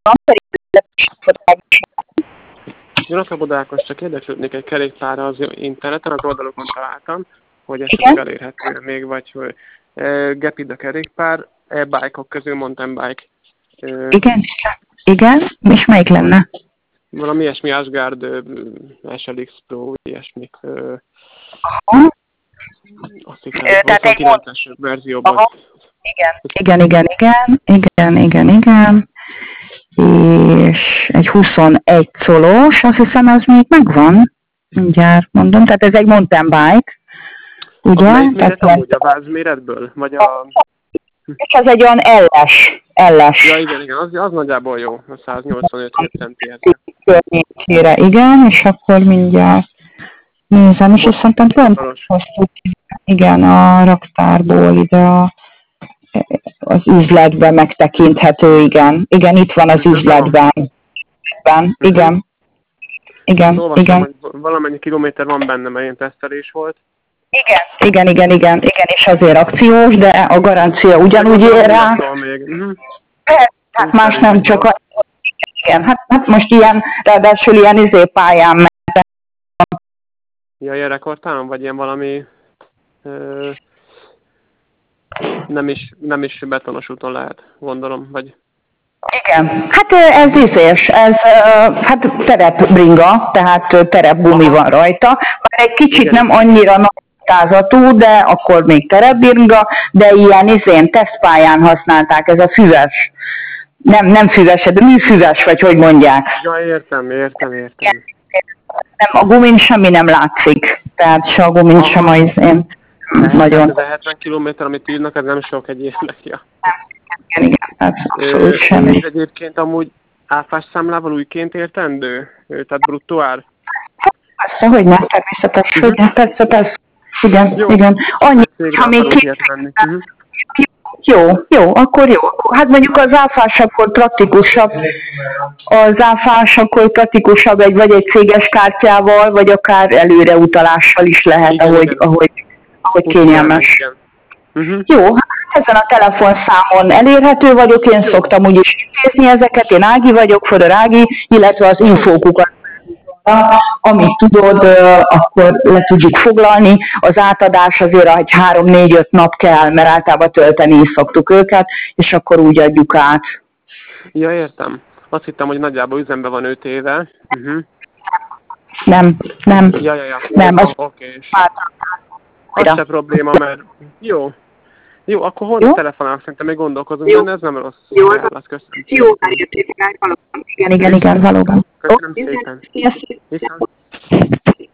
van pedig Gyarapodó Ákos, csak érdeklődnék egy kerékpárra az interneten, az oldalokon találtam, hogy esetleg elérhető még, vagy hogy Gepid a kerékpár, e-bike-ok közül mountain bike. Igen, és melyik lenne? Valami ilyesmi, Asgard, SLX Pro, ilyesmik. Azt hiszem, 29-es verzióban. Igen. És egy 21 colos, azt hiszem, az még megvan. Mindjárt mondom, tehát ez egy mountain bike. Ugye? A melyik méret amúgy a vázméretből? Vagy a... És ez egy olyan L-es. Ja, igen, az nagyjából jó, a 185 centihez. Környékére, igen, és akkor mindjárt nézem, és szerintem pont igen, a raktárból ide az üzletben megtekinthető, igen. Igen, itt van az üzletben. Igen. Olvastam, hogy valamennyi kilométer van benne, mert ilyen tesztelés volt. Igen, és azért akciós, de a garancia ugyanúgy ér rá. Hát más nem csak igen, hát most ilyen, ráadásul ilyen pályán mentem. Ja, ilyen rekordtán, vagy ilyen valami nem is betonos úton lehet, gondolom, vagy... Igen, hát ez izés, hát terepbringa, tehát terepgumi van rajta, már egy kicsit igen. Nem annyira nagy tázatú, de akkor még terepbringa, de ilyen tesztpályán használták, ez a füves. Nem füves, de műfüves, vagy hogy mondják. Ja, értem. Nem, a gumin semmi nem látszik, tehát se a gumin sem a izén. Nagyon. Ez a 70 kilométer, amit írnak, ez nem sok egy évnek, ja. Igen, abszolút semmi. Egyébként amúgy áfás számlával újként értendő? Tehát bruttó ár? Persze, hogy nem, természetesen, persze. Igen. Annyi, ha még Jó, akkor jó. Hát mondjuk az áfás akkor praktikusabb. Vagy egy céges kártyával, vagy akár előreutalással is lehet, igen, ahogy kényelmes. Igen. Jó, hát ezen a telefonszámon elérhető vagyok, én szoktam úgyis intézni ezeket, én Ági vagyok, Fodor Ági, illetve az infókukat. Amit tudod, akkor le tudjuk foglalni. Az átadás azért egy 3-4-5 nap kell, mert általában tölteni is szoktuk őket, és akkor úgy adjuk át. Ja, értem. Azt hittem, hogy nagyjából üzemben van 5 éve. Nem. Ja. Nem, az... Oké. Az se probléma, mert... Jó, akkor holnap telefonálok, szerintem még gondolkozom, de ez nem rossz. Jó, köszönöm. Jó, eljöttél, valóban. Igen, valóban. Köszönöm szépen. Viszont.